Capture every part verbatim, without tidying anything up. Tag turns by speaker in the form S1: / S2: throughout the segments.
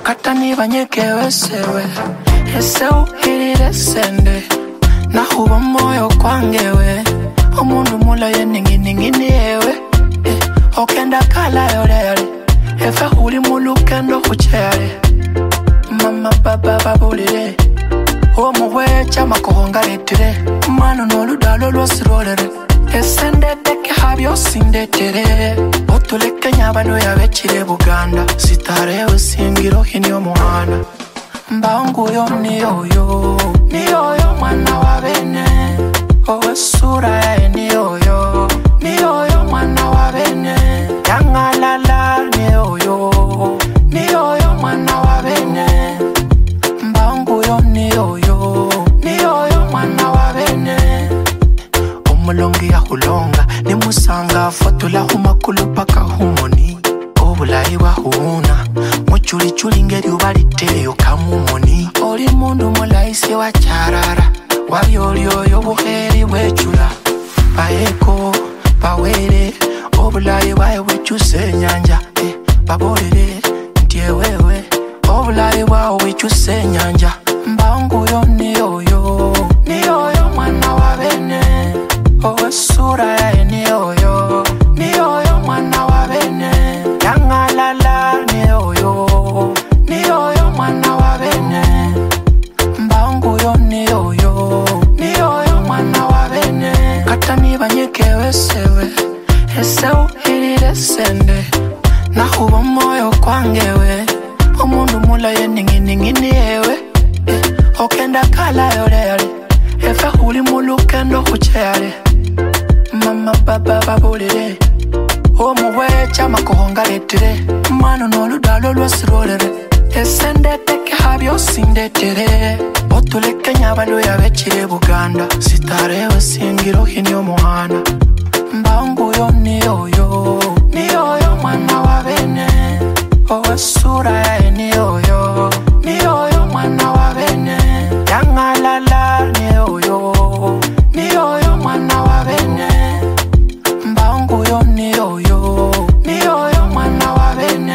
S1: kata niba nyekewe sewe ese uhirire sende nahuba moyo kwangewe omundu mulaye ninginingini yewe eh, okenda kala yorere efe huli mulukendo kuchere mama baba babulire omuwecha makohonga letire mano noludalo lwosirolere esendeteke habyo sindetere otuleke nyabano yabekire Buganda sitarewe singiro hini omuhana mbanguyo niyoyo niyoyo mwana wa bene owe sura yae niyoyo niyoyo mwana wa bene yangalala niyoyo niyoyo mwana wa bene mbanguyo niyoyo niyoyo mwana wa bene omulongi ya hulonga ni musanga fotula humakulu paka humoni obulayi bwahuna muchuli chuli ngeri ubaliteyo kamumoni oli mundu mulaisi wa charara wabyolyoyo buheri bwechula bayeko bawere obulayi bwaye bwechuse nyanja eh, babolere ntie wewe obulayi bwawe bwechuse nyanja mbanguyo niyoyo niyoyo mwana wa bene owe sura yae niyoyo niyoyo mwana wa bene yangalala niyoyo niyoyo mwana wa bene mbanguyo niyoyo niyoyo mwana wa bene kata niba nyekewe sewe ese uhirire sende nahuba moyo kwangewe omundu mulaye ninginingini yewe eh, okenda kala yorere efe huli mulukendo kuchere mama baba babulire omuwecha makohonga letire mano noludalo lwosirolere esendeteke habyo sindetere otuleke nyabalo yabekire Buganda sitarewe singiro hini omuhana mbanguyo niyoyo niyoyo mwana wa bene owe sura yae niyoyo niyoyo mwana wa bene yangalala niyoyo niyoyo mwana wa bene mbanguyo niyoyo niyoyo mwana wa bene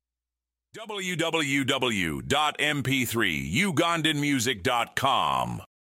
S2: w w w dot m p three ugandan music dot com